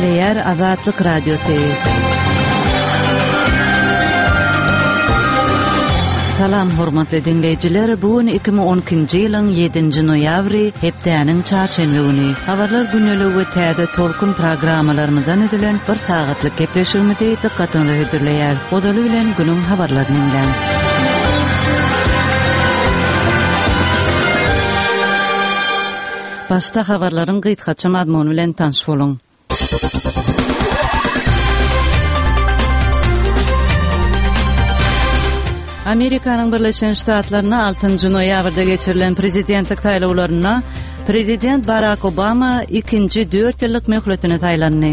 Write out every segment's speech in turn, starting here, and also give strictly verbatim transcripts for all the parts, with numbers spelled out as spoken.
Edipleyer Azatlyk Radiosu. Salam hormatly dinleyijiler, bugün iki bin on ikinji ýylyň ýedinji noýabry, hepdäniň çarşembe güni. Habarlar günlügi we täze tolkun programmalarymyzdan edilen bir sagatlyk gepleşigimizde dikkatinizi hödürleýär. Odaly bilen günüň habarlaryny dinleň. Başta habarlaryň gytgaça mazmuny bilen tanış boluň. Amerikanyň Birleşen Ştatlaryna altynjy noýabrda geçirilen prezidentlik saýlawlaryna Prezident Barack Obama ikinji dört ýyllyk möhletine saýlandy.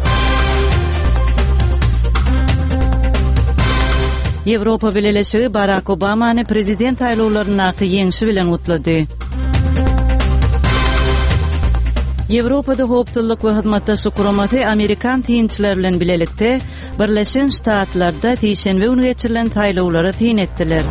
Ýewropa Birleşigi Barack Obamany prezident saýlawlaryna ýeňişi bilen gutlady. Ýewropada hopdullyk we hyzmatdaşlyk guramaty Amerikan tynçylar bilen bilelikde Birleşen Ştatlarda täşenbe güni geçirilen saýlawlara tyn etdiler.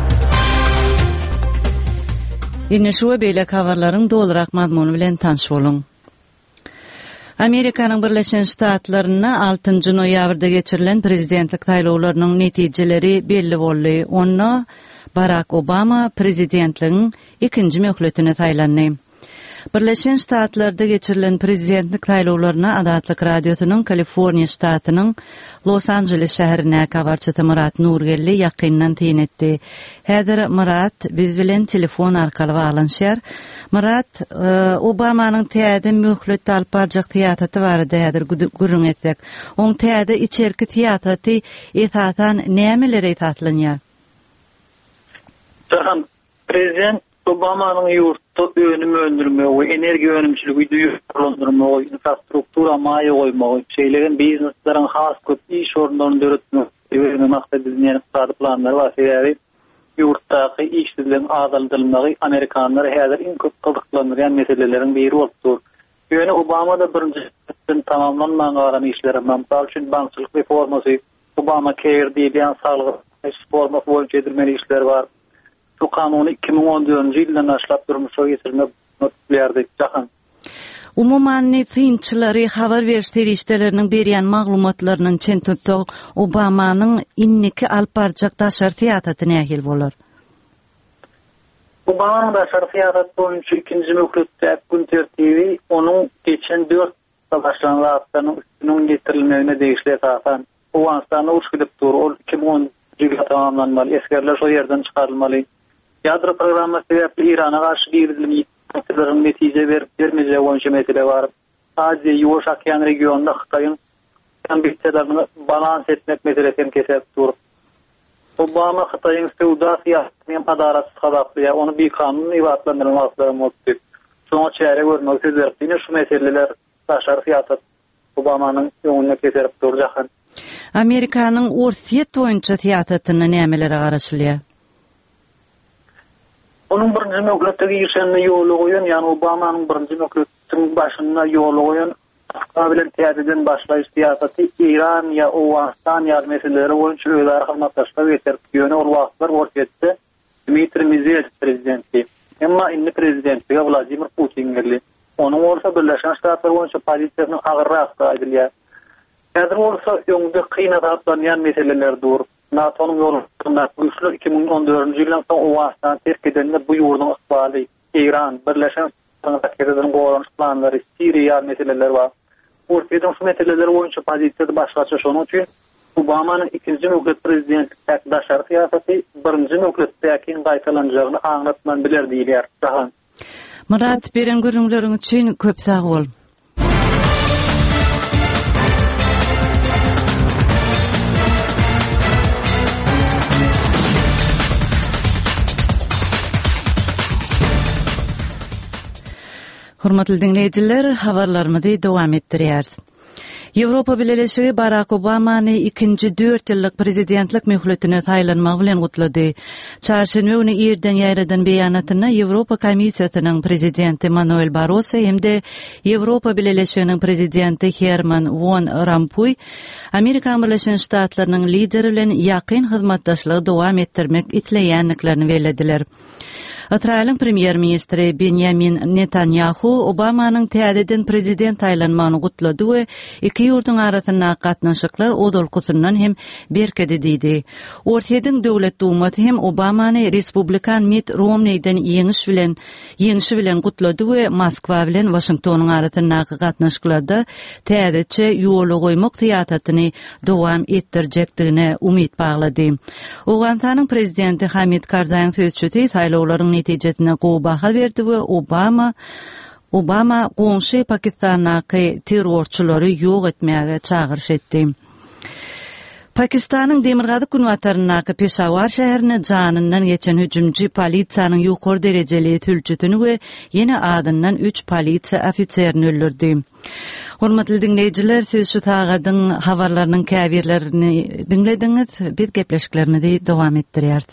Ine şu beýle habarlaryň dolarak mazmuny bilen tanış boluň. Amerikanyň Birleşen Ştatlaryna altynjy noýabrda geçirilen prezidentlik saýlawlarynyň netijeleri belli boldy. Onda Barack Obama prezidentligiň ikinji möhletine saýlandy. Birleşen Ştatlarda geçirilen prezidentlik saýlawlaryna Azatlyk Radiosynyň Kaliforniýa ştatynyň Los Angeles şäherine habarçy Murat Nurgelli ýakyndan tyn etdi. Häzir Murat biz bilen telefon arkaly baglanşýar. Murat, Obamanyň täze möhlet alyp barjak teatraty barada häzir gürrüň etsek. Oň täze içerki teatraty esatan nämelere esaslanýar? Jahan prezident Obamanyň ýurtda önüm öndürmegi we energiýa önümçiligi duýurlandyrmagy, infrastruktura maýa goýmagy, şeýlerin biznesleriň has köp iş orunlaryny döretmek we maksat bizniň iqtisady planlary we sebäbi ýurtdaky işsizligiň azaldylmagy Amerikanlar häzir iň köp gyzyklandyrýan meseleleriň biri bolupdyr. Ýöne Obama da birinji tamamlanmagan işlere mamsal üçin bankçylyk reformasy, Obama Care diýilen saglyk reforma boýunça edilmeli işler bar. Bu kanuny iki bin on dördünji ýyldan başlap durmuşa geçirmek notlardy jahan. Umuman tynçylary habar beriş terişleriniň berýän maglumatlarynyň çen tutsak Obamanyň inniki alyp barjak daşar teatraty nähil bolar? Obamanyň daşar teatraty boýunça ikinji möhletde gün tertibi onuň geçen dört başlanan wagtlaryň üstüne getirilmegine degişli esasan. O wagtlaryny urşulyp dur, ol iki bin on ýylda tamamlanmaly, eskerler şo ýerden çykarylmaly. Ýadro programma sebäpli Irana garşy girilýän ýetdilerin netije berip bermejegi boýunça mesele bar. Aziýa ýoş okyan regionunda Hytaýyň ambisiýalaryny balans etmek meselesini kesip dur. Obama Hytaýyň sowda syýasatynyň adaratsy gadaply, onu bir kanun ýatlandyrmakly bolupdy. Şoňa çäre görmek üzere şu meseleler daşar syýasat Obamanyň ýöňüne kesip durjakan. Amerikanyň orsiýet boýunça teatratyny nämelere garaşylýar? Onun birinji möhletdegi işlerine ýoly goýan, ýani Obamanyň birinji möhletiniň başyna ýoly goýan bilen teatrdan başlaýyş syýasaty Iran ýa Owastan ýa meseleleri boýunça öýler hyzmatdaşlyk getirip ýöne ol wagtlar ortaýetdi. Dmitri Medvedev prezidenti. Emma indi prezidentligi Vladimir Putin geldi. Onuň orta Birleşen Ştatlar boýunça pozisiýasyny agyrrak aýdylýar. Häzir bolsa öňde kynat atlanýan meseleler dur. NATO'nun yolunda güçlü iki bin on dördünji ýyldan soň Owastan terk edildi. Bu ýurduň ykbaly, Iran, Birleşen Ştatlaryň goýan planlary, Siriýa meseleleri bar. Ortadan şu meseleler boýunça pozisiýasy başgaça şonuň üçin Obamanyň ikinji möhlet prezidentlik daşar syýasaty birinji möhletdäki gaýtalanjagyny aňlatman biler diýilýär. Jahan. Murat, beren görüňleriň üçin köp sag bol. Hormatly dinleyijiler, habarlarymyzy dowam etdirýär. Ýewropa Birleşigi Barack Obamany ikinji dört ýyllyk prezidentlik möhletine saýlanmagy bilen gutlady. Çarşembe güni ýerden ýaýradan beýanatyna Ýewropa Komissiýasynyň prezidenti Manuel Barroso hemde Ýewropa Birleşiginiň prezidenti Herman Van Rompuy Amerika Birleşen Ştatlarynyň lideri bilen ýakyn hyzmatdaşlygy dowam etdirmek itleýänliklerini belediler. Israil'in premier ministri Benjamin Netanyahu Obama'nın täzeden prezident aýlanmagyny gutlady we iki ýurdun arasynda gatnaşyklar odolkusundan hem berkedi diýdi. Ortaýyň döwlet dumaty hem Obama'ny Respublikan Mitt Romney'den ýeňiş bilen ýeňişi bilen gutlady we Moskwa bilen Washingtonyň arasyndaky gatnaşyklarda täzeçe ýoly goýmak syýasatyny dowam etdirjekdigine umyt baglady. Owgantanyň prezidenti Hamid Karzaýyň sözçüsi saýlawlaryň netijesine gowy baha berdi we Obama Obama goňşy Pakistanaky terrorçylary ýok etmäge çagyryş etdi. Pakistanyň Demirgazy günwatarynaky Peshawar şäherine janyndan geçen hüjümçi polisiýanyň ýokary derejeli tülçütini we ýene adyndan üç polisiýa ofitserini öldürdi. Hormatly dinleýijiler, siz şu tagadyň habarlarynyň käbirlerini dinlediňiz. Biz gepleşiklerimizi dowam etdirýär.